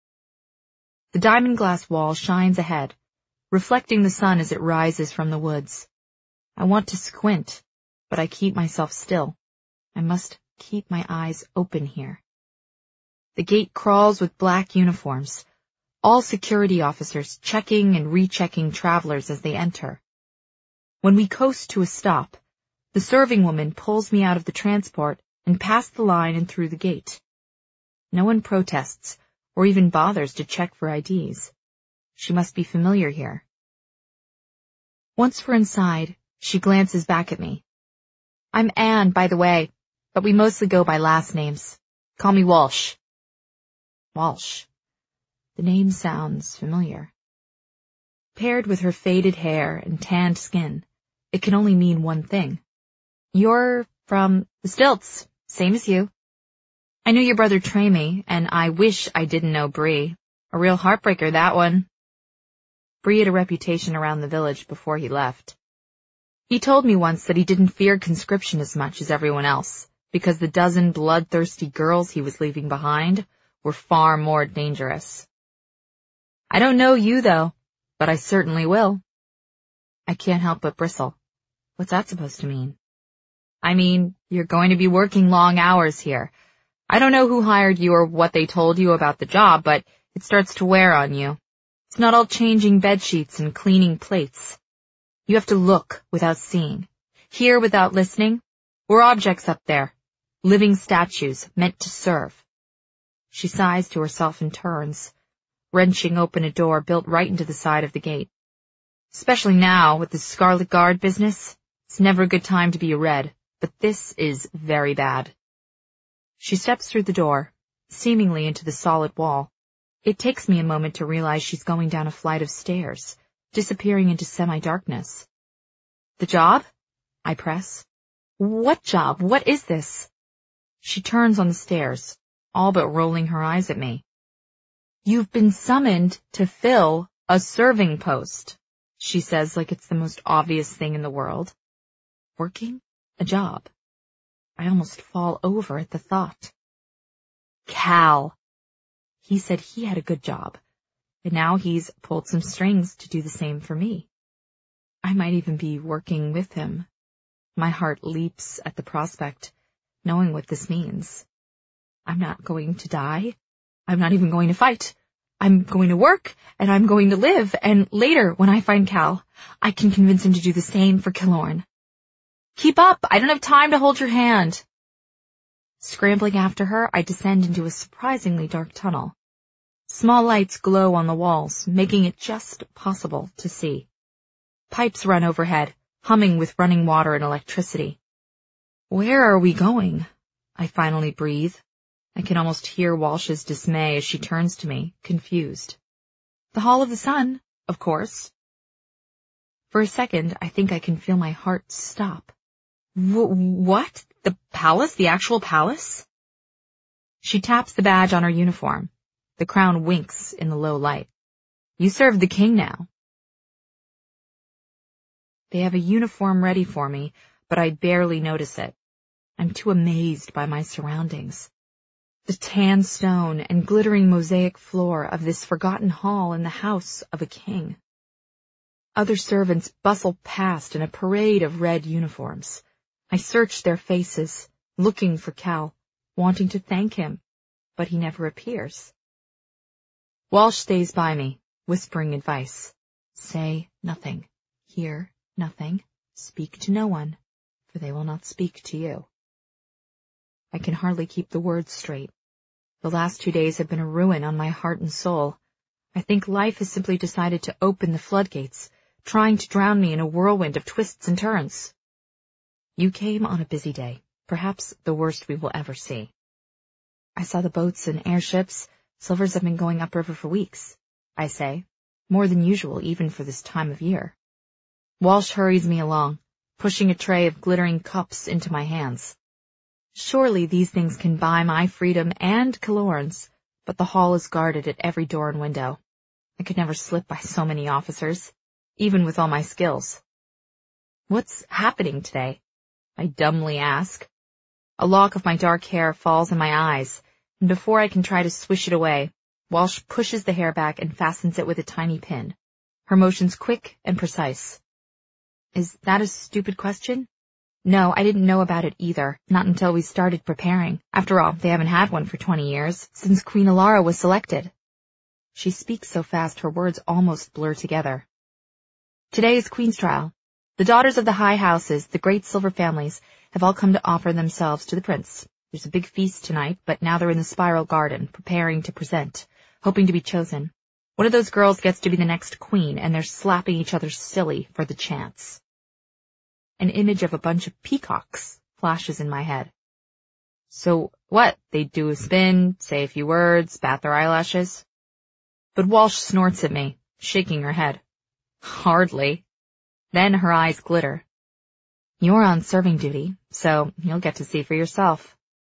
The diamond glass wall shines ahead, reflecting the sun as it rises from the woods. I want to squint, but I keep myself still. I must keep my eyes open here. The gate crawls with black uniforms, all security officers checking and rechecking travelers as they enter. When we coast to a stop, the serving woman pulls me out of the transport and past the line and through the gate. No one protests or even bothers to check for IDs. She must be familiar here. Once we're inside, she glances back at me. I'm Anne, by the way, but we mostly go by last names. Call me Walsh. Walsh. The name sounds familiar. Paired with her faded hair and tanned skin, it can only mean one thing. You're from the Stilts, same as you. I knew your brother Tramy, and I wish I didn't know Bree. A real heartbreaker, that one. Bree had a reputation around the village before he left. He told me once that he didn't fear conscription as much as everyone else, because the dozen bloodthirsty girls he was leaving behind were far more dangerous. I don't know you, though, but I certainly will. I can't help but bristle. What's that supposed to mean? I mean, you're going to be working long hours here. I don't know who hired you or what they told you about the job, but it starts to wear on you. It's not all changing bedsheets and cleaning plates. You have to look without seeing, hear without listening. We're objects up there, living statues meant to serve. She sighs to herself and turns, wrenching open a door built right into the side of the gate. Especially now, with the Scarlet Guard business, it's never a good time to be a Red, but this is very bad. She steps through the door, seemingly into the solid wall. It takes me a moment to realize she's going down a flight of stairs, disappearing into semi-darkness. The job? I press. What job? What is this? She turns on the stairs, all but rolling her eyes at me. You've been summoned to fill a serving post, she says like it's the most obvious thing in the world. Working? A job. I almost fall over at the thought. Cal. He said he had a good job, and now he's pulled some strings to do the same for me. I might even be working with him. My heart leaps at the prospect, knowing what this means. I'm not going to die. I'm not even going to fight. I'm going to work, and I'm going to live, and later, when I find Cal, I can convince him to do the same for Killorn. Keep up! I don't have time to hold your hand. Scrambling after her, I descend into a surprisingly dark tunnel. Small lights glow on the walls, making it just possible to see. Pipes run overhead, humming with running water and electricity. Where are we going? I finally breathe. I can almost hear Walsh's dismay as she turns to me, confused. The Hall of the Sun, of course. For a second, I think I can feel my heart stop. What? The palace? The actual palace? She taps the badge on her uniform. The crown winks in the low light. You serve the king now. They have a uniform ready for me, but I barely notice it. I'm too amazed by my surroundings. The tan stone and glittering mosaic floor of this forgotten hall in the house of a king. Other servants bustle past in a parade of red uniforms. I search their faces, looking for Cal, wanting to thank him, but he never appears. Walsh stays by me, whispering advice. Say nothing, hear nothing, speak to no one, for they will not speak to you. I can hardly keep the words straight. The last 2 days have been a ruin on my heart and soul. I think life has simply decided to open the floodgates, trying to drown me in a whirlwind of twists and turns. You came on a busy day, perhaps the worst we will ever see. I saw the boats and airships. Silvers have been going upriver for weeks, I say, more than usual even for this time of year. Walsh hurries me along, pushing a tray of glittering cups into my hands. Surely these things can buy my freedom and Kilorn's, but the hall is guarded at every door and window. I could never slip by so many officers, even with all my skills. What's happening today? I dumbly ask. A lock of my dark hair falls in my eyes, and before I can try to swish it away, Walsh pushes the hair back and fastens it with a tiny pin. Her motions quick and precise. Is that a stupid question? No, I didn't know about it either, not until we started preparing. After all, they haven't had one for 20 years, since Queen Alara was selected. She speaks so fast her words almost blur together. Today is Queen's trial. The daughters of the high houses, the great silver families, have all come to offer themselves to the prince. There's a big feast tonight, but now they're in the spiral garden, preparing to present, hoping to be chosen. One of those girls gets to be the next queen, and they're slapping each other silly for the chance. An image of a bunch of peacocks flashes in my head. So what? They do a spin, say a few words, bat their eyelashes? But Walsh snorts at me, shaking her head. Hardly. Then her eyes glitter. You're on serving duty, so you'll get to see for yourself.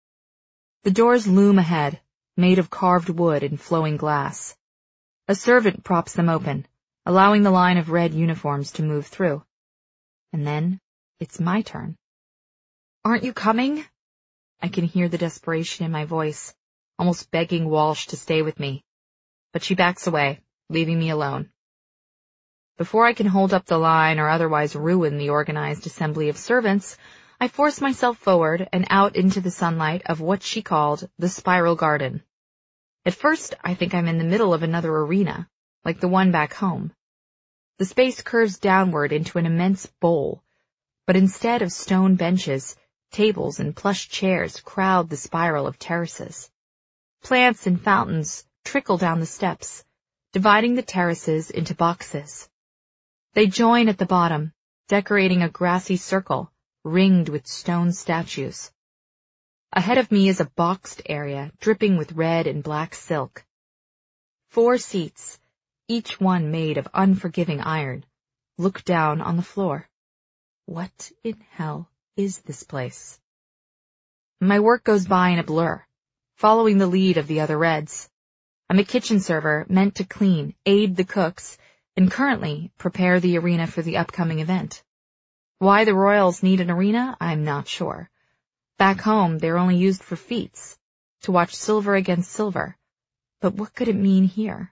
The doors loom ahead, made of carved wood and flowing glass. A servant props them open, allowing the line of red uniforms to move through. And then it's my turn. Aren't you coming? I can hear the desperation in my voice, almost begging Walsh to stay with me. But she backs away, leaving me alone. Before I can hold up the line or otherwise ruin the organized assembly of servants, I force myself forward and out into the sunlight of what she called the spiral garden. At first, I think I'm in the middle of another arena, like the one back home. The space curves downward into an immense bowl, but instead of stone benches, tables and plush chairs crowd the spiral of terraces. Plants and fountains trickle down the steps, dividing the terraces into boxes. They join at the bottom, decorating a grassy circle, ringed with stone statues. Ahead of me is a boxed area dripping with red and black silk. 4 seats, each one made of unforgiving iron, look down on the floor. What in hell is this place? My work goes by in a blur, following the lead of the other Reds. I'm a kitchen server meant to clean, aid the cooks, and currently prepare the arena for the upcoming event. Why the royals need an arena, I'm not sure. Back home, they're only used for feats, to watch silver against silver. But what could it mean here?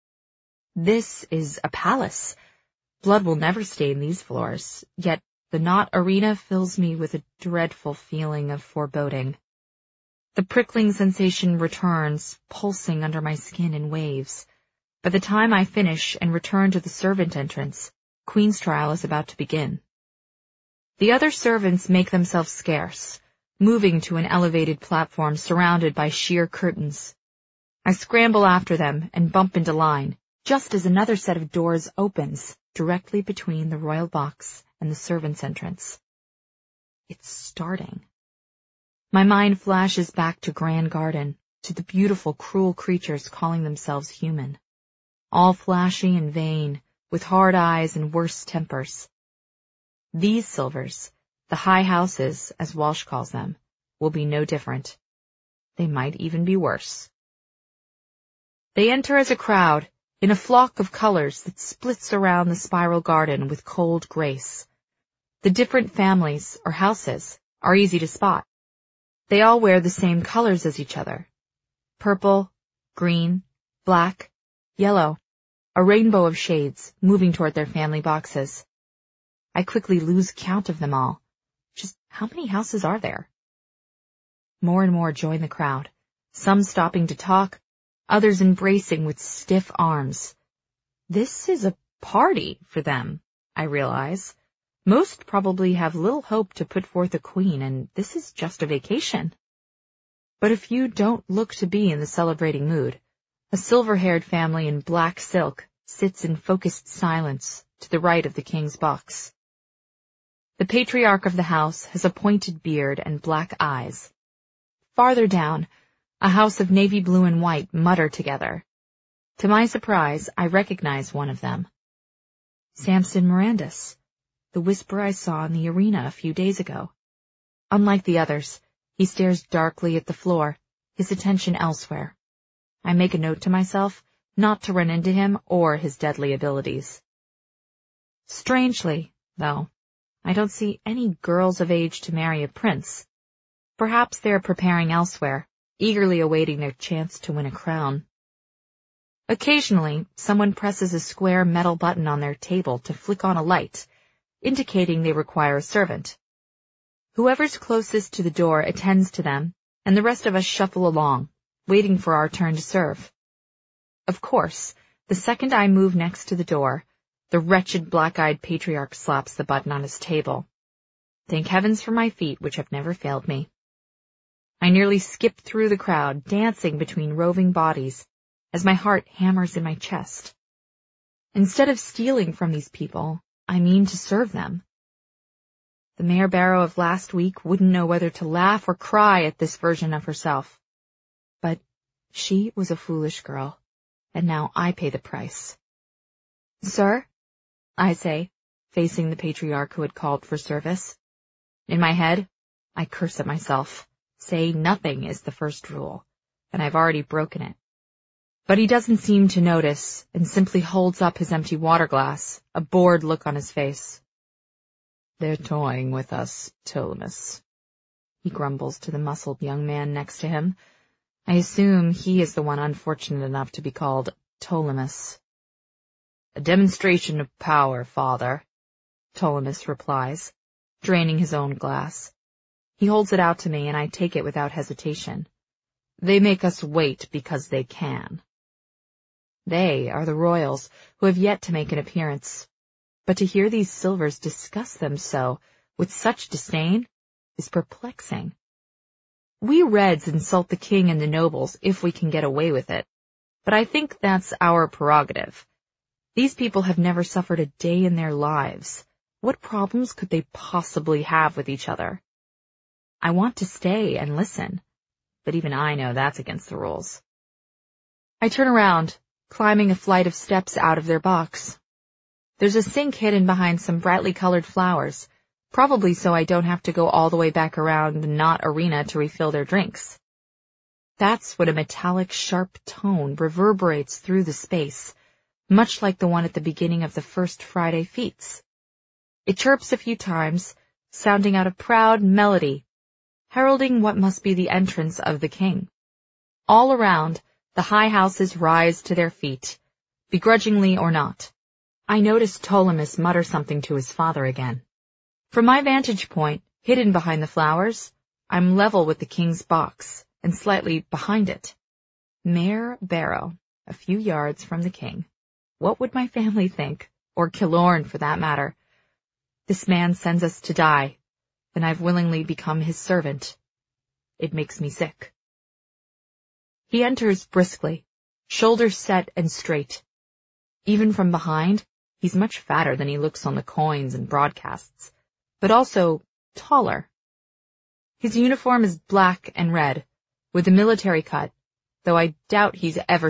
This is a palace. Blood will never stain these floors, yet the not arena fills me with a dreadful feeling of foreboding. The prickling sensation returns, pulsing under my skin in waves. By the time I finish and return to the servant entrance, Queen's trial is about to begin. The other servants make themselves scarce, moving to an elevated platform surrounded by sheer curtains. I scramble after them and bump into line, just as another set of doors opens directly between the royal box and the servants' entrance. It's starting. My mind flashes back to Grand Garden, to the beautiful, cruel creatures calling themselves human, all flashy and vain, with hard eyes and worse tempers. These Silvers, the high houses, as Walsh calls them, will be no different. They might even be worse. They enter as a crowd, in a flock of colors that splits around the spiral garden with cold grace. The different families, or houses, are easy to spot. They all wear the same colors as each other. Purple, green, black, yellow, a rainbow of shades moving toward their family boxes. I quickly lose count of them all. Just how many houses are there? More and more join the crowd, some stopping to talk, others embracing with stiff arms. This is a party for them, I realize. Most probably have little hope to put forth a queen, and this is just a vacation. But a few don't look to be in the celebrating mood. A silver-haired family in black silk sits in focused silence to the right of the king's box. The patriarch of the house has a pointed beard and black eyes. Farther down, a house of navy blue and white mutter together. To my surprise, I recognize one of them. Samson Mirandus, the whisper I saw in the arena a few days ago. Unlike the others, he stares darkly at the floor, his attention elsewhere. I make a note to myself not to run into him or his deadly abilities. Strangely, though, I don't see any girls of age to marry a prince. Perhaps they are preparing elsewhere, eagerly awaiting their chance to win a crown. Occasionally, someone presses a square metal button on their table to flick on a light, indicating they require a servant. Whoever's closest to the door attends to them, and the rest of us shuffle along, waiting for our turn to serve. Of course, the second I move next to the door, the wretched black-eyed patriarch slaps the button on his table. Thank heavens for my feet, which have never failed me. I nearly skip through the crowd, dancing between roving bodies, as my heart hammers in my chest. Instead of stealing from these people, I mean to serve them. The Mare Barrow of last week wouldn't know whether to laugh or cry at this version of herself. But she was a foolish girl, and now I pay the price. Sir, I say, facing the patriarch who had called for service. In my head, I curse at myself. Say nothing is the first rule, and I've already broken it. But he doesn't seem to notice, and simply holds up his empty water glass, a bored look on his face. They're toying with us, Ptolemus, he grumbles to the muscled young man next to him. I assume he is the one unfortunate enough to be called Ptolemus. A demonstration of power, father, Ptolemus replies, draining his own glass. He holds it out to me, and I take it without hesitation. They make us wait because they can. They are the royals, who have yet to make an appearance. But to hear these Silvers discuss them so, with such disdain, is perplexing. We Reds insult the king and the nobles if we can get away with it, but I think that's our prerogative. These people have never suffered a day in their lives. What problems could they possibly have with each other? I want to stay and listen, but even I know that's against the rules. I turn around, climbing a flight of steps out of their box. There's a sink hidden behind some brightly colored flowers, probably so I don't have to go all the way back around the knot arena to refill their drinks. That's when a metallic, sharp tone reverberates through the space, much like the one at the beginning of the first Friday feats. It chirps a few times, sounding out a proud melody, heralding what must be the entrance of the king. All around, the high houses rise to their feet, begrudgingly or not. I notice Ptolemus mutter something to his father again. From my vantage point, hidden behind the flowers, I'm level with the king's box, and slightly behind it. Mare Barrow, a few yards from the king. What would my family think, or Killorn for that matter? This man sends us to die, and I've willingly become his servant. It makes me sick. He enters briskly, shoulders set and straight. Even from behind, he's much fatter than he looks on the coins and broadcasts, but also taller. His uniform is black and red, with a military cut, though I doubt he's ever